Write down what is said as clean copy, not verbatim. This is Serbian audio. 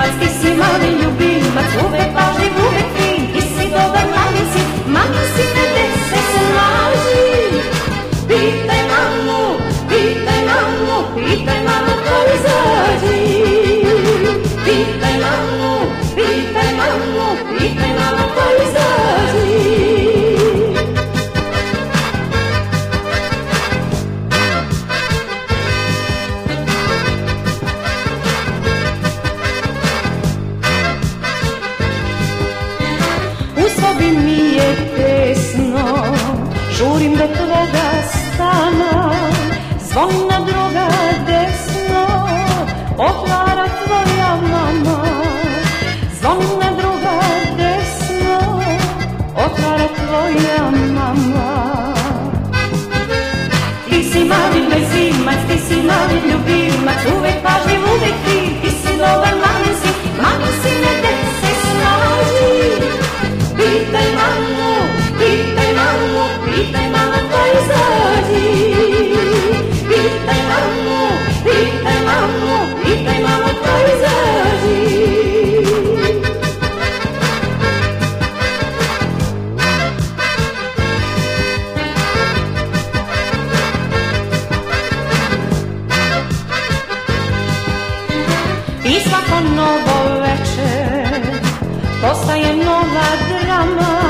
ljubimac, ti si mali ljubimac, uvek važljiv, uvek fin, ti si dobar mami si, mami si ne dese snaži. Pitaj mamu, pitaj mamu, pitaj mamu ko izađi. Pitaj mamu, pitaj mamu, pitaj mamu ko izađi. U sobi mi je tesno, žurim do tvoga stana, zvoni na druga desno, otvara tvoja mama. Zvoni na druga desno, otvara tvoja mama. Ti si mali bezimac, ti si mali ljubimac, uvek pažljiv, uvek fin, ti si dobar mami si ne dese snaži. Pitaj mamu, pitaj mamu, pitaj mamu ko izađi. Pitaj mamu, pitaj mamu, pitaj mamu ko izađi. I svako novo večer postaje nova drama.